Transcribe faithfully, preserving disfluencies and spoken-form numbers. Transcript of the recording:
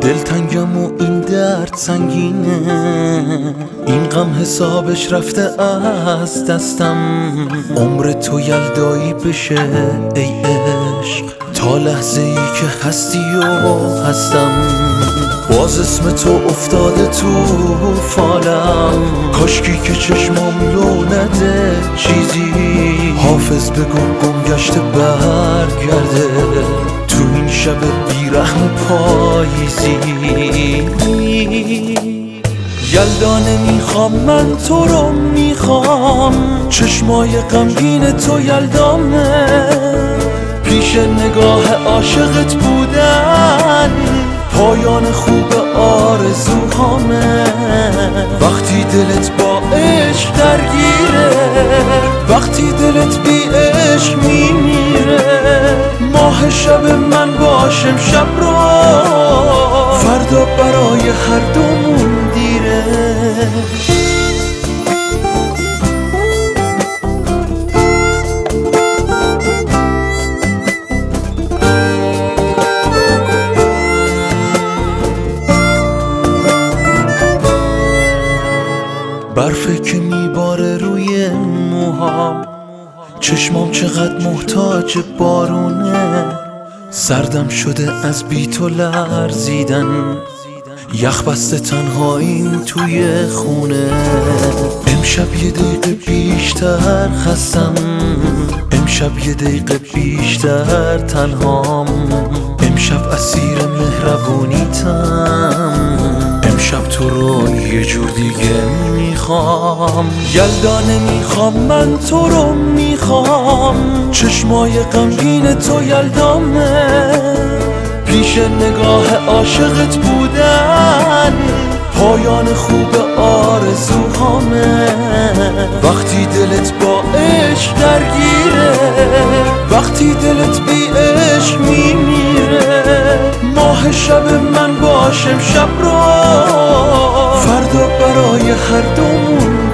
دلتنگم و این درد سنگینه، این غم حسابش رفته از دستم. عمر تو یلدایی بشه ای عشق، تا لحظه ای که هستی و هستم. باز اسم تو افتاده تو فالم، کاشکی که چشمام لو نده چیزی. حافظ بگو گم گشته برگرده تو این شب بیرحم پاییزی. یلدا نمیخوام من تو رو میخوام، چشمای غمگین تو یلدامه. پیش نگاه عاشقت بودن پایان خوب آرزوهامه. وقتی دلت با عشق درگیره، وقتی دلت بی عشق میمیره. ماه شب من باشم شب رو، فردا برای هر دومون دیره. برفه که میباره روی موهام، چشمام چقدر محتاج بارونه. سردم شده از بی تو لرزیدن، یخ بسته تنهاییم توی خونه. امشب یه دقیقه بیشتر خستم، امشب یه دقیقه بیشتر تنهام. امشب اسیر مهربونیتم، امشب تو رو یه جور دیگه میخوام. یلدا نمیخوام من تو رو میخوام، چشمای غمگین تو یلدامه. پیش نگاه عاشقت بودن پایان خوب آرزوهامه. وقتی دلت با عشق درگیره، وقتی دلت بی عشق میمیره. ماه شب من باشم شب رو، فردا برای هر دومون